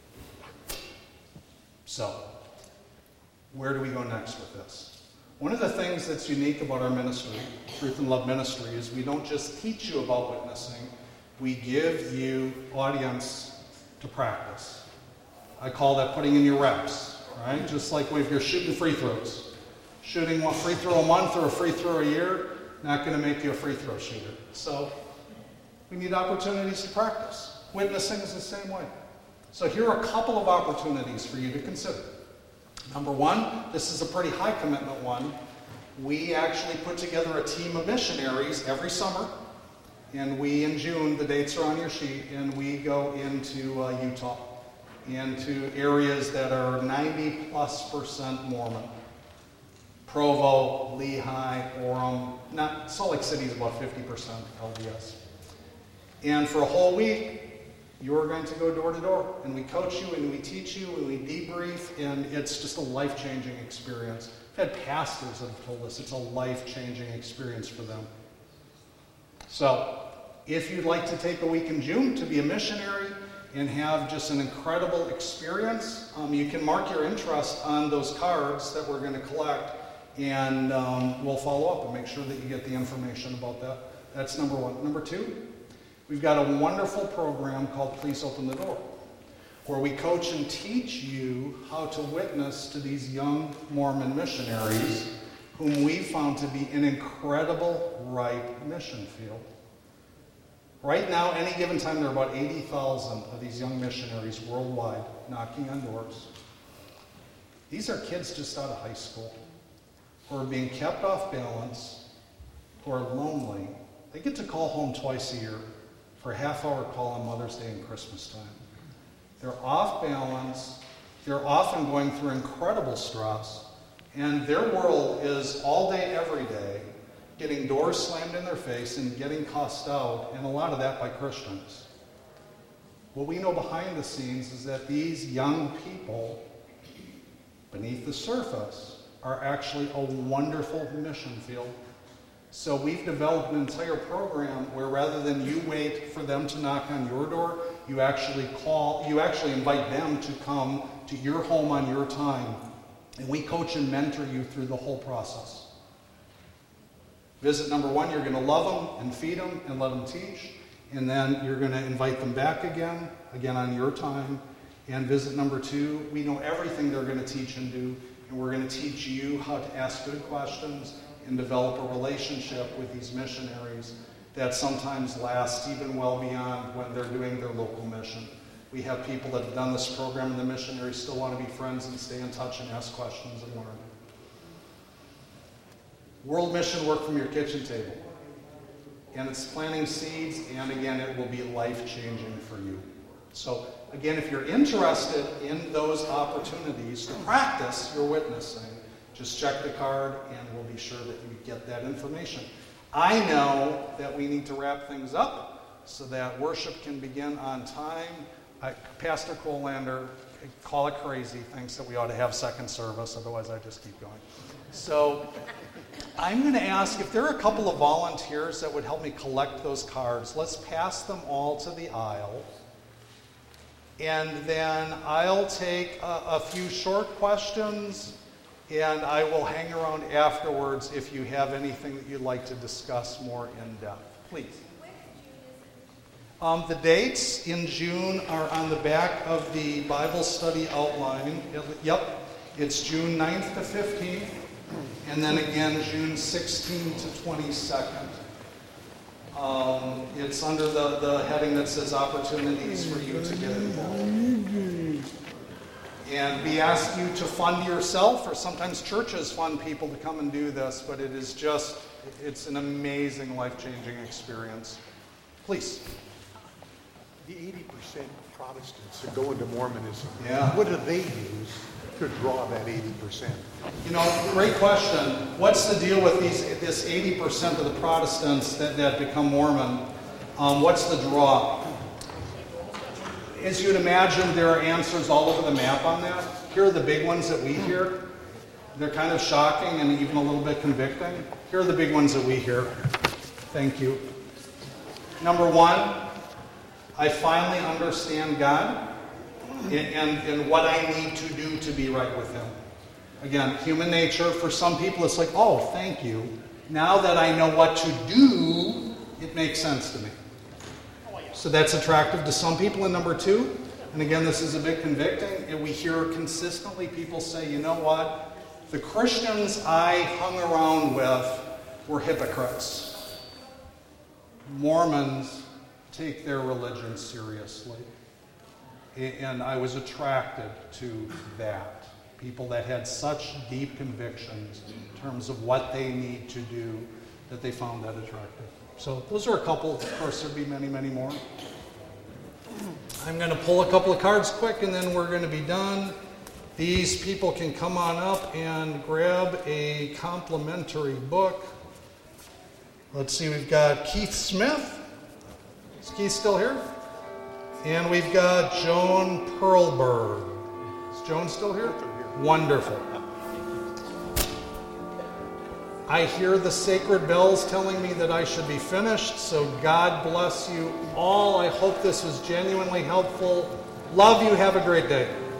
So, where do we go next with this? One of the things that's unique about our ministry, Truth and Love Ministry, is we don't just teach you about witnessing, we give you audience to practice. I call that putting in your reps, right? Just like if you're shooting free throws. Shooting a free throw a month or a free throw a year, not going to make you a free throw shooter. So we need opportunities to practice. Witnessing is the same way. So here are a couple of opportunities for you to consider. Number one, this is a pretty high commitment one. We actually put together a team of missionaries every summer. And we, in June, the dates are on your sheet, and we go into uh, Utah, into areas that are ninety plus percent Mormon. Provo, Lehigh, Orem, not, Salt Lake City is about fifty percent L D S. And for a whole week, you're going to go door to door, and we coach you, and we teach you, and we debrief, and it's just a life-changing experience. I've had pastors that have told us it's a life-changing experience for them. So, if you'd like to take a week in June to be a missionary and have just an incredible experience, um, you can mark your interest on those cards that we're going to collect, and um, we'll follow up and make sure that you get the information about that. That's number one. Number two, we've got a wonderful program called Please Open the Door, where we coach and teach you how to witness to these young Mormon missionaries whom we found to be an incredible ripe mission field. Right now, any given time, there are about eighty thousand of these young missionaries worldwide knocking on doors. These are kids just out of high school who are being kept off balance, who are lonely. They get to call home twice a year for a half-hour call on Mother's Day and Christmas time. They're off balance. They're often going through incredible stress. And their world is all day, every day, getting doors slammed in their face and getting cussed out, and a lot of that by Christians. What we know behind the scenes is that these young people, beneath the surface, are actually a wonderful mission field. So we've developed an entire program where rather than you wait for them to knock on your door, you actually call, you actually invite them to come to your home on your time. And we coach and mentor you through the whole process. Visit number one, you're going to love them and feed them and let them teach. And then you're going to invite them back again, again on your time. And visit number two, we know everything they're going to teach and do. And we're going to teach you how to ask good questions and develop a relationship with these missionaries that sometimes lasts even well beyond when they're doing their local mission. We have people that have done this program, and the missionaries still want to be friends and stay in touch and ask questions and learn. World mission work from your kitchen table. And it's planting seeds, and again, it will be life-changing for you. So, again, if you're interested in those opportunities to practice your witnessing, just check the card, and we'll be sure that you get that information. I know that we need to wrap things up so that worship can begin on time. I, Pastor Colander, call it crazy, thinks that we ought to have second service, otherwise I just keep going. So I'm going to ask if there are a couple of volunteers that would help me collect those cards. Let's pass them all to the aisle. And then I'll take a, a few short questions, and I will hang around afterwards if you have anything that you'd like to discuss more in depth. Please. Um, the dates in June are on the back of the Bible study outline. It, yep, it's June ninth to fifteenth, and then again June sixteenth to twenty-second. Um, it's under the, the heading that says opportunities for you to get involved. And we ask you to fund yourself, or sometimes churches fund people to come and do this, but it is just, it's an amazing, life-changing experience. Please. The eighty percent Protestants that go into Mormonism, Yeah. what do they use to draw that eighty percent? You know, great question. What's the deal with these? This eighty percent of the Protestants that, that become Mormon? Um, what's the draw? As you'd imagine, there are answers all over the map on that. Here are the big ones that we hear. They're kind of shocking and even a little bit convicting. Here are the big ones that we hear. Thank you. Number one, I finally understand God and, and, and what I need to do to be right with Him. Again, human nature, for some people it's like, oh, thank you. Now that I know what to do, it makes sense to me. So that's attractive to some people. And number two, and again, this is a bit convicting, and we hear consistently people say, you know what? The Christians I hung around with were hypocrites. Mormons take their religion seriously. And I was attracted to that. People that had such deep convictions in terms of what they need to do that they found that attractive. So those are a couple. Of course, there'd be many, many more. I'm going to pull a couple of cards quick, and then we're going to be done. These people can come on up and grab a complimentary book. Let's see, we've got Keith Smith. Is Keith still here? And we've got Joan Perlberg. Is Joan still here? Wonderful. I hear the sacred bells telling me that I should be finished, so God bless you all. I hope this was genuinely helpful. Love you. Have a great day.